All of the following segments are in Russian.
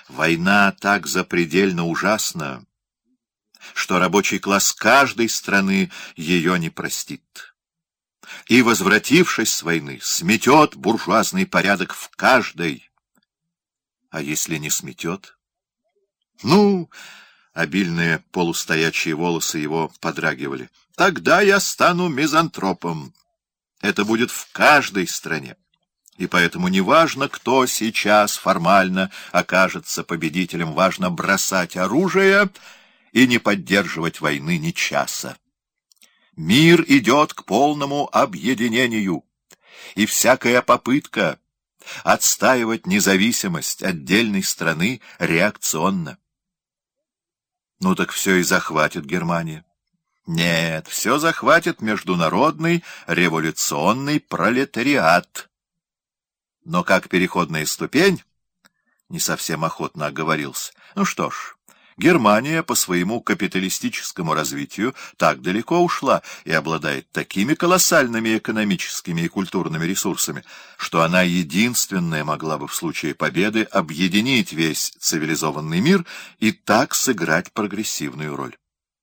Война так запредельно ужасна, что рабочий класс каждой страны ее не простит. И, возвратившись с войны, сметет буржуазный порядок в каждой. А если не сметет? Ну, обильные полустоячие волосы его подрагивали. Тогда я стану мизантропом. Это будет в каждой стране. И поэтому не важно, кто сейчас формально окажется победителем, важно бросать оружие и не поддерживать войны ни часа. Мир идет к полному объединению, и всякая попытка отстаивать независимость отдельной страны реакционна. Ну так все и захватит Германия. Нет, все захватит международный революционный пролетариат. Но как переходная ступень, не совсем охотно оговорился. Ну что ж, Германия по своему капиталистическому развитию так далеко ушла и обладает такими колоссальными экономическими и культурными ресурсами, что она единственная могла бы в случае победы объединить весь цивилизованный мир и так сыграть прогрессивную роль.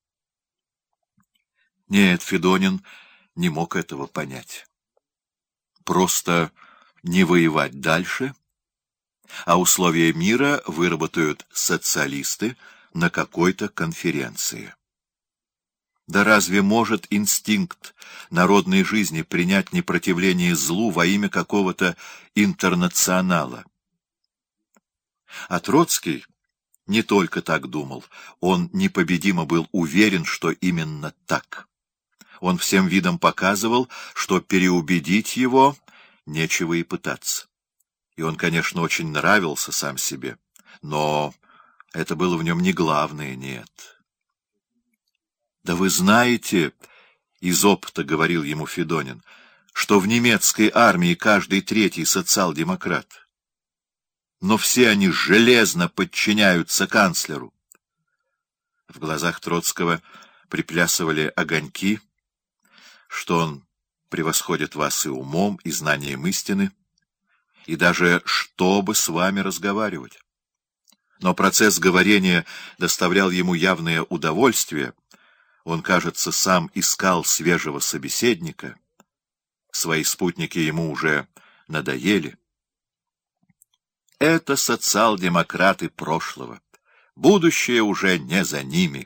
Нет, Федонин не мог этого понять. Просто не воевать дальше, а условия мира выработают социалисты на какой-то конференции. Да разве может инстинкт народной жизни принять непротивление злу во имя какого-то интернационала? А Троцкий не только так думал, он непобедимо был уверен, что именно так. Он всем видом показывал, что переубедить его нечего и пытаться. И он, конечно, очень нравился сам себе, но это было в нем не главное, нет. Да вы знаете, из опыта говорил ему Федонин, что в немецкой армии каждый третий социал-демократ. Но все они железно подчиняются канцлеру. В глазах Троцкого приплясывали огоньки, что он превосходит вас и умом, и знанием истины, и даже чтобы с вами разговаривать. Но процесс говорения доставлял ему явное удовольствие. Он, кажется, сам искал свежего собеседника. Свои спутники ему уже надоели. Это социал-демократы прошлого. Будущее уже не за ними.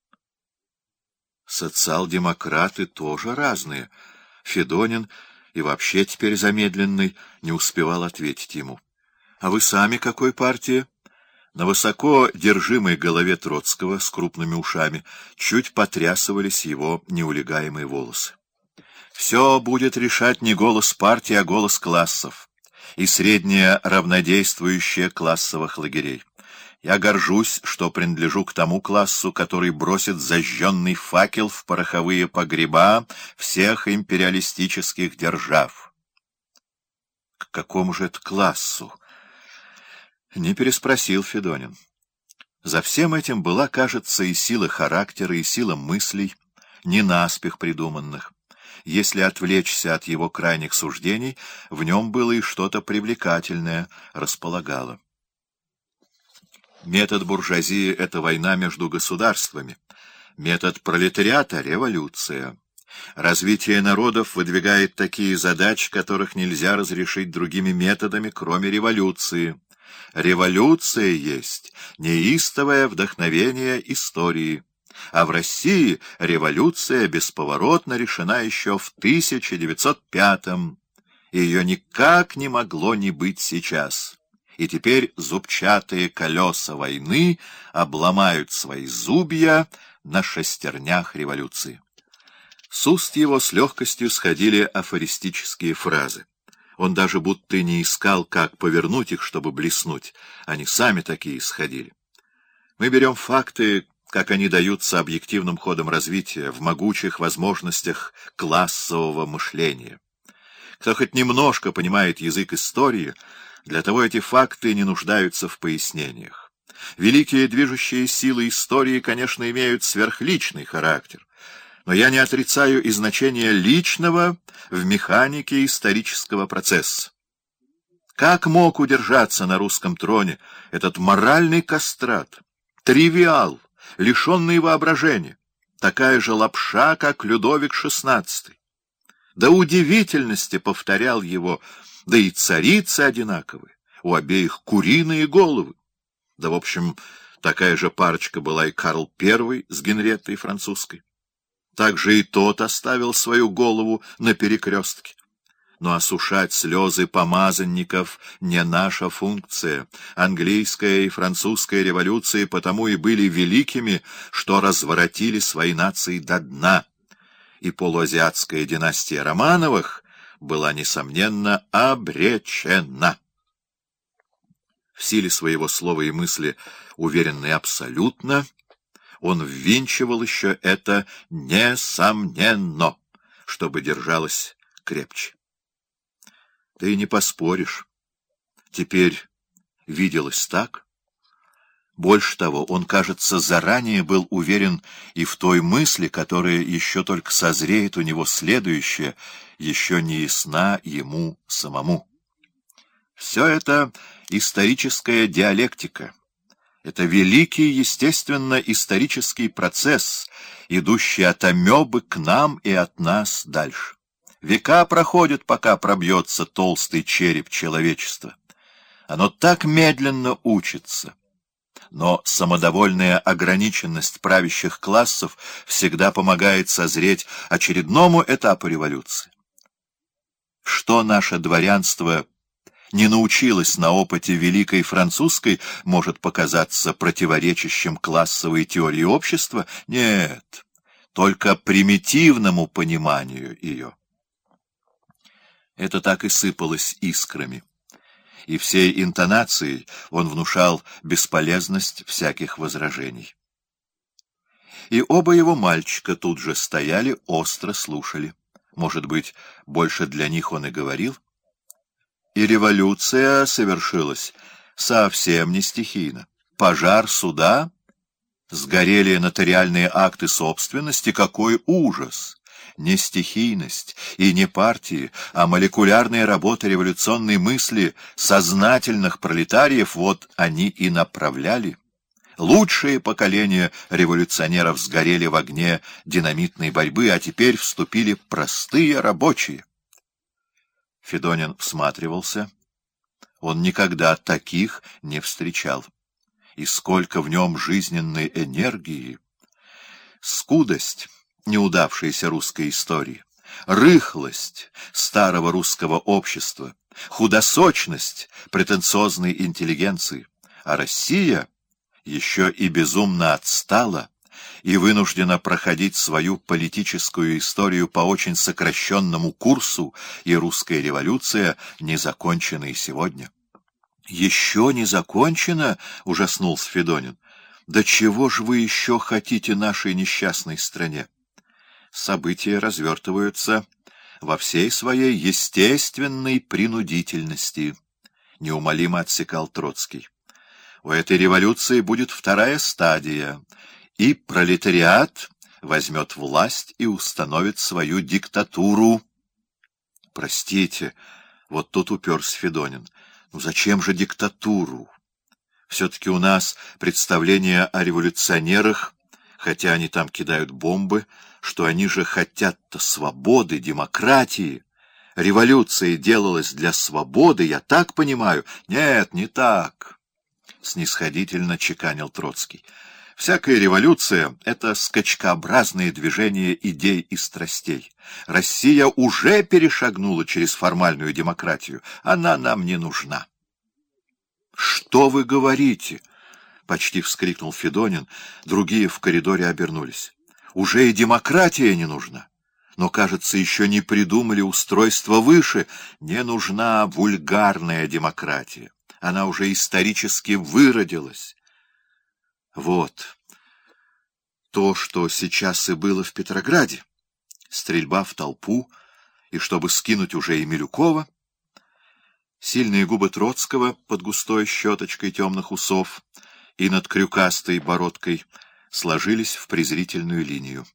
Социал-демократы тоже разные. Федонин, и вообще теперь замедленный, не успевал ответить ему. А вы сами какой партии? На высоко держимой голове Троцкого с крупными ушами чуть потрясывались его неулегаемые волосы. Все будет решать не голос партии, а голос классов и среднее равнодействующее классовых лагерей. Я горжусь, что принадлежу к тому классу, который бросит зажженный факел в пороховые погреба всех империалистических держав. К какому же это классу? Не переспросил Федонин. За всем этим была, кажется, и сила характера, и сила мыслей, не наспех придуманных. Если отвлечься от его крайних суждений, в нем было и что-то привлекательное, располагало. Метод буржуазии — это война между государствами. Метод пролетариата — революция. Развитие народов выдвигает такие задачи, которых нельзя разрешить другими методами, кроме революции. Революция есть неистовое вдохновение истории. А в России революция бесповоротно решена еще в 1905-м. Ее никак не могло не быть сейчас. И теперь зубчатые колеса войны обломают свои зубья на шестернях революции. С уст его с легкостью сходили афористические фразы. Он даже будто не искал, как повернуть их, чтобы блеснуть. Они сами такие сходили. Мы берем факты, как они даются объективным ходом развития, в могучих возможностях классового мышления. Кто хоть немножко понимает язык истории, для того эти факты не нуждаются в пояснениях. Великие движущие силы истории, конечно, имеют сверхличный характер, но я не отрицаю и значение личного в механике исторического процесса. Как мог удержаться на русском троне этот моральный кастрат, тривиал, лишенный воображения, такая же лапша, как Людовик XVI? До удивительности повторял его, да и царицы одинаковые, у обеих куриные головы. Да, в общем, такая же парочка была и Карл I с Генриеттой Французской. Также и тот оставил свою голову на перекрестке. Но осушать слезы помазанников не наша функция. Английская и французская революции потому и были великими, что разворотили свои нации до дна. И полуазиатская династия Романовых была, несомненно, обречена. В силе своего слова и мысли, уверенный абсолютно, он ввинчивал еще это «несомненно», чтобы держалось крепче. Ты не поспоришь. Теперь виделось так. Больше того, он, кажется, заранее был уверен и в той мысли, которая еще только созреет у него следующая, еще не ясна ему самому. Все это историческая диалектика. Это великий естественно-исторический процесс, идущий от амебы к нам и от нас дальше. Века проходят, пока пробьется толстый череп человечества. Оно так медленно учится. Но самодовольная ограниченность правящих классов всегда помогает созреть очередному этапу революции. Что наше дворянство не научилось на опыте Великой Французской, может показаться противоречащим классовой теории общества? Нет, только примитивному пониманию ее. Это так и сыпалось искрами. И всей интонацией он внушал бесполезность всяких возражений. И оба его мальчика тут же стояли, остро слушали. Может быть, больше для них он и говорил? И революция совершилась совсем не стихийно. Пожар суда, сгорели нотариальные акты собственности, какой ужас! Не стихийность и не партии, а молекулярная работа революционной мысли сознательных пролетариев, вот они и направляли. Лучшие поколения революционеров сгорели в огне динамитной борьбы, а теперь вступили простые рабочие. Федонин всматривался. Он никогда таких не встречал. И сколько в нем жизненной энергии! Скудость неудавшейся русской истории, рыхлость старого русского общества, худосочность претенциозной интеллигенции. А Россия еще и безумно отстала и вынуждена проходить свою политическую историю по очень сокращенному курсу, и русская революция не закончена и сегодня. «Еще не закончена?» — ужаснулся Федонин. «Да чего же вы еще хотите нашей несчастной стране?» События развертываются во всей своей естественной принудительности, — неумолимо отсекал Троцкий. У этой революции будет вторая стадия, и пролетариат возьмет власть и установит свою диктатуру. Простите, вот тут уперся Федонин. Ну зачем же диктатуру? Все-таки у нас представление о революционерах, хотя они там кидают бомбы, что они же хотят-то свободы, демократии. Революция делалась для свободы, я так понимаю? Нет, не так, — снисходительно чеканил Троцкий. Всякая революция — это скачкообразное движение идей и страстей. Россия уже перешагнула через формальную демократию. Она нам не нужна. — Что вы говорите? — почти вскрикнул Федонин. Другие в коридоре обернулись. Уже и демократия не нужна. Но, кажется, еще не придумали устройство выше. Не нужна вульгарная демократия. Она уже исторически выродилась. Вот то, что сейчас и было в Петрограде. Стрельба в толпу, и чтобы скинуть уже и Милюкова. Сильные губы Троцкого под густой щеточкой темных усов и над крюкастой бородкой сложились в презрительную линию.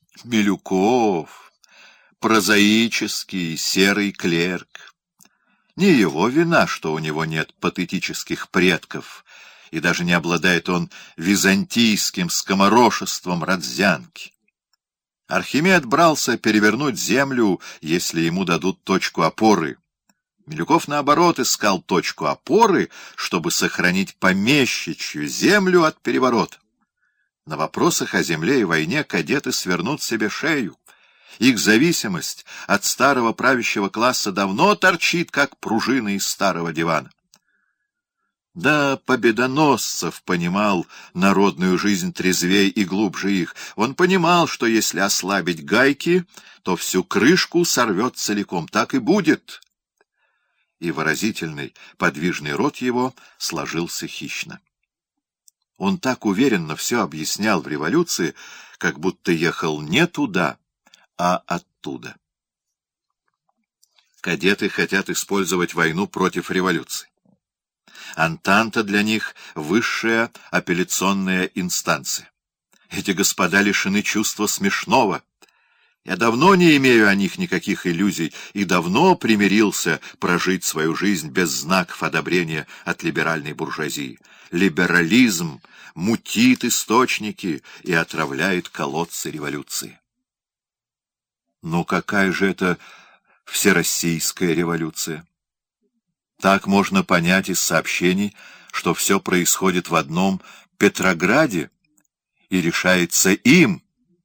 Милюков, прозаический серый клерк. Не его вина, что у него нет патетических предков, и даже не обладает он византийским скоморошеством Родзянки. Архимед брался перевернуть землю, если ему дадут точку опоры. Милюков, наоборот, искал точку опоры, чтобы сохранить помещичью землю от переворота. На вопросах о земле и войне кадеты свернут себе шею. Их зависимость от старого правящего класса давно торчит, как пружина из старого дивана. Да, Победоносцев понимал народную жизнь трезвей и глубже их. Он понимал, что если ослабить гайки, то всю крышку сорвет целиком. Так и будет. И выразительный, подвижный рот его сложился хищно. Он так уверенно все объяснял в революции, как будто ехал не туда, а оттуда. Кадеты хотят использовать войну против революции. Антанта для них — высшая апелляционная инстанция. Эти господа лишены чувства смешного. Я давно не имею о них никаких иллюзий и давно примирился прожить свою жизнь без знаков одобрения от либеральной буржуазии. Либерализм мутит источники и отравляет колодцы революции. Ну какая же это всероссийская революция? Так можно понять из сообщений, что все происходит в одном Петрограде и решается им.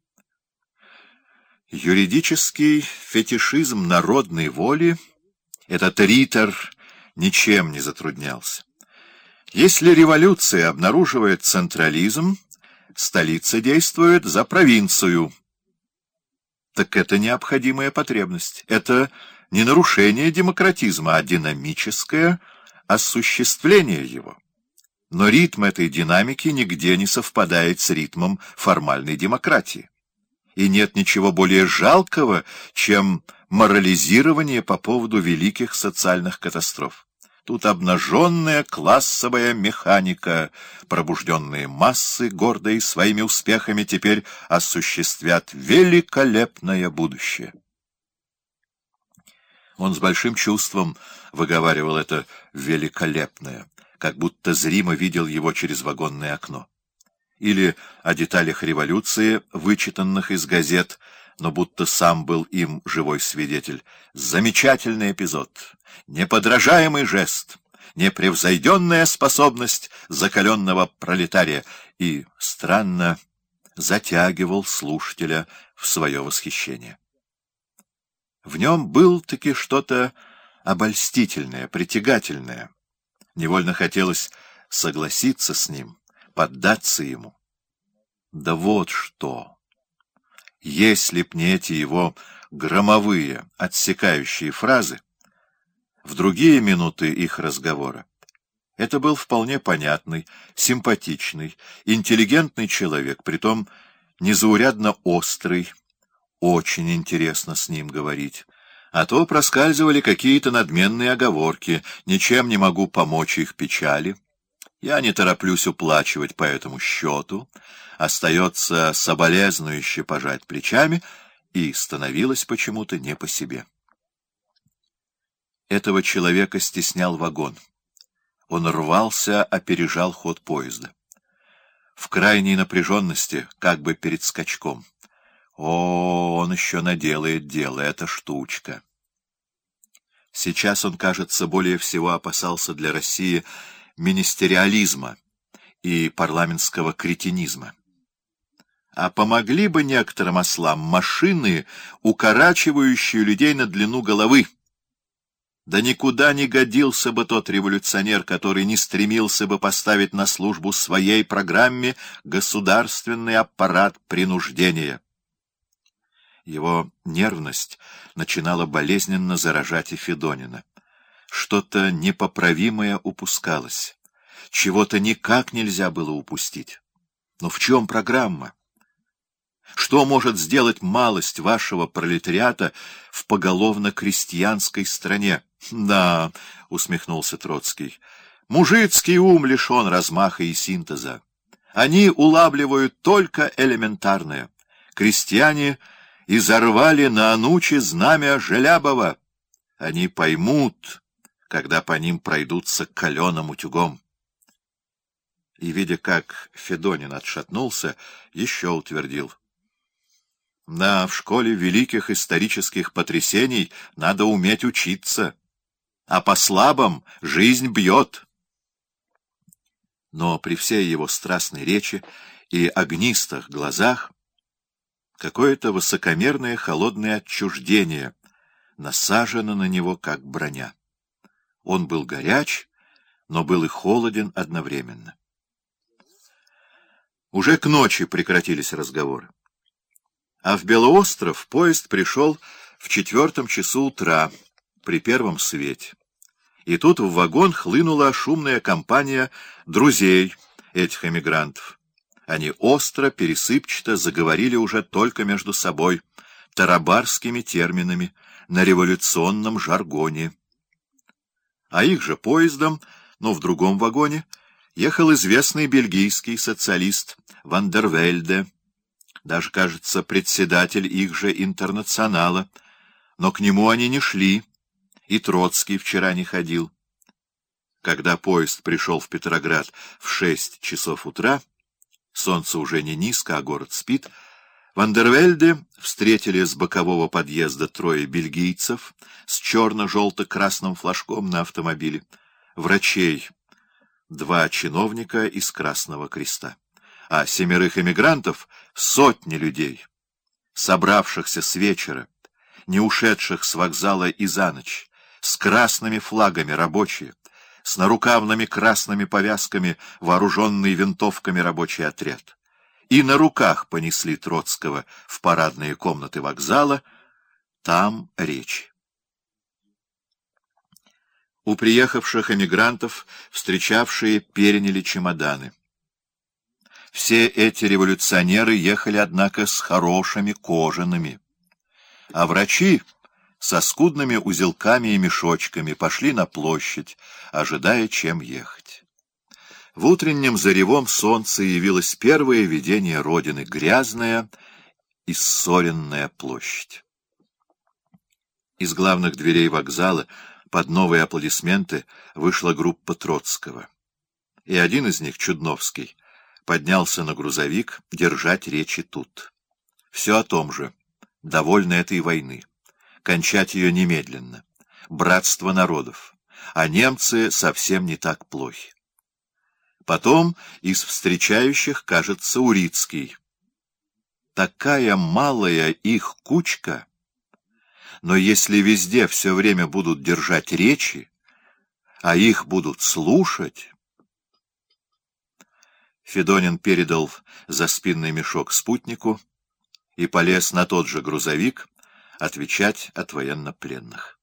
Юридический фетишизм народной воли этот ритор ничем не затруднялся. Если революция обнаруживает централизм, столица действует за провинцию. Так это необходимая потребность. Это не нарушение демократизма, а динамическое осуществление его. Но ритм этой динамики нигде не совпадает с ритмом формальной демократии. И нет ничего более жалкого, чем морализирование по поводу великих социальных катастроф. Тут обнаженная классовая механика, пробужденные массы, гордые своими успехами, теперь осуществят великолепное будущее. Он с большим чувством выговаривал это «великолепное», как будто зримо видел его через вагонное окно. Или о деталях революции, вычитанных из газет, но будто сам был им живой свидетель. Замечательный эпизод, неподражаемый жест, непревзойденная способность закаленного пролетария, и, странно, затягивал слушателя в свое восхищение. В нем был-таки что-то обольстительное, притягательное. Невольно хотелось согласиться с ним, поддаться ему. Да вот что! Если б не эти его громовые, отсекающие фразы, в другие минуты их разговора это был вполне понятный, симпатичный, интеллигентный человек, притом незаурядно острый. Очень интересно с ним говорить. А то проскальзывали какие-то надменные оговорки, ничем не могу помочь их печали. Я не тороплюсь уплачивать по этому счету. Остается соболезнующе пожать плечами, и становилось почему-то не по себе. Этого человека стеснял вагон. Он рвался, опережал ход поезда. В крайней напряженности, как бы перед скачком. О, он еще наделает дело, эта штучка. Сейчас он, кажется, более всего опасался для России министериализма и парламентского кретинизма. А помогли бы некоторым ослам машины, укорачивающие людей на длину головы? Да никуда не годился бы тот революционер, который не стремился бы поставить на службу своей программе государственный аппарат принуждения. Его нервность начинала болезненно заражать и Федонина. Что-то непоправимое упускалось. Чего-то никак нельзя было упустить. Но в чем программа? Что может сделать малость вашего пролетариата в поголовно-крестьянской стране? Да, усмехнулся Троцкий, мужицкий ум лишен размаха и синтеза. Они улавливают только элементарное. Крестьяне изорвали на Ануче знамя Желябова. Они поймут, когда по ним пройдутся каленым утюгом. И, видя, как Федонин отшатнулся, еще утвердил: да, в школе великих исторических потрясений надо уметь учиться, а по слабым жизнь бьет. Но при всей его страстной речи и огнистых глазах какое-то высокомерное холодное отчуждение насажено на него, как броня. Он был горяч, но был и холоден одновременно. Уже к ночи прекратились разговоры. А в Белоостров поезд пришел в 4 часу утра, при первом свете. И тут в вагон хлынула шумная компания друзей этих эмигрантов. Они остро, пересыпчато заговорили уже только между собой, тарабарскими терминами, на революционном жаргоне. А их же поездом, но в другом вагоне, ехал известный бельгийский социалист Ван дер Вельде, даже, кажется, председатель их же интернационала, но к нему они не шли, и Троцкий вчера не ходил. Когда поезд пришел в Петроград в 6 часов утра, солнце уже не низко, а город спит, Ван дер Вельде встретили с бокового подъезда 3 бельгийцев с черно-желто-красным флажком на автомобиле, врачей, 2 чиновника из Красного Креста, а 7 эмигрантов — сотни людей, собравшихся с вечера, не ушедших с вокзала и за ночь, с красными флагами рабочие, с нарукавными красными повязками, вооруженный винтовками рабочий отряд. И на руках понесли Троцкого в парадные комнаты вокзала, там речи. У приехавших эмигрантов встречавшие переняли чемоданы. Все эти революционеры ехали, однако, с хорошими кожаными, а врачи со скудными узелками и мешочками пошли на площадь, ожидая, чем ехать. В утреннем заревом солнца явилось первое видение Родины — грязная и ссоренная площадь. Из главных дверей вокзала под новые аплодисменты вышла группа Троцкого. И один из них, Чудновский, поднялся на грузовик держать речи тут. Все о том же: довольны этой войны, кончать ее немедленно, братство народов, а немцы совсем не так плохи. Потом из встречающих, кажется, Урицкий. Такая малая их кучка, но если везде все время будут держать речи, а их будут слушать... Федонин передал за спинный мешок спутнику и полез на тот же грузовик отвечать от военнопленных.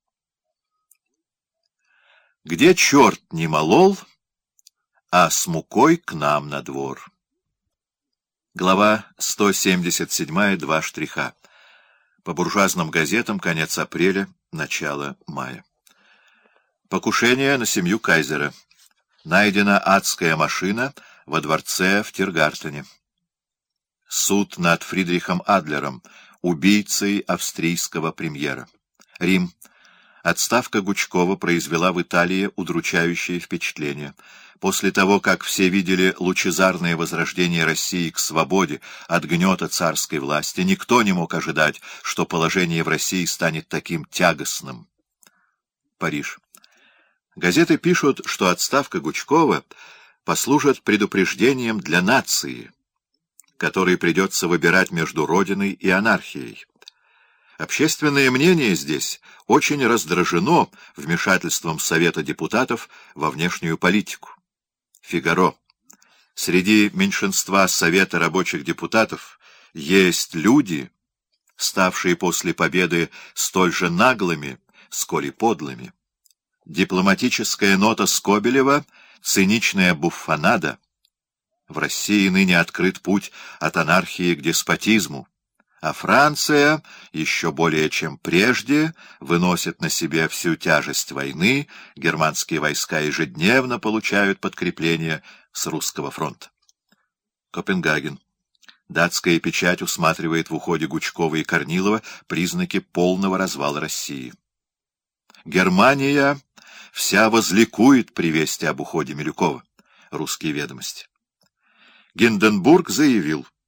Где черт не молол, а с мукой к нам на двор. Глава 177, 2 штриха. По буржуазным газетам, конец апреля, начало мая. Покушение на семью кайзера. Найдена адская машина во дворце в Тиргартене. Суд над Фридрихом Адлером, убийцей австрийского премьера. Рим. Отставка Гучкова произвела в Италии удручающее впечатление. После того, как все видели лучезарное возрождение России к свободе от гнета царской власти, никто не мог ожидать, что положение в России станет таким тягостным. Париж. Газеты пишут, что отставка Гучкова послужит предупреждением для нации, которой придется выбирать между Родиной и анархией. Общественное мнение здесь очень раздражено вмешательством Совета депутатов во внешнюю политику. Фигаро. Среди меньшинства Совета рабочих депутатов есть люди, ставшие после победы столь же наглыми, сколь и подлыми. Дипломатическая нота Скобелева — циничная буффонада. В России ныне открыт путь от анархии к деспотизму, а Франция, еще более чем прежде, выносит на себе всю тяжесть войны, германские войска ежедневно получают подкрепление с русского фронта. Копенгаген. Датская печать усматривает в уходе Гучкова и Корнилова признаки полного развала России. Германия вся возликует при вести об уходе Милюкова. Русские ведомости. Гинденбург заявил: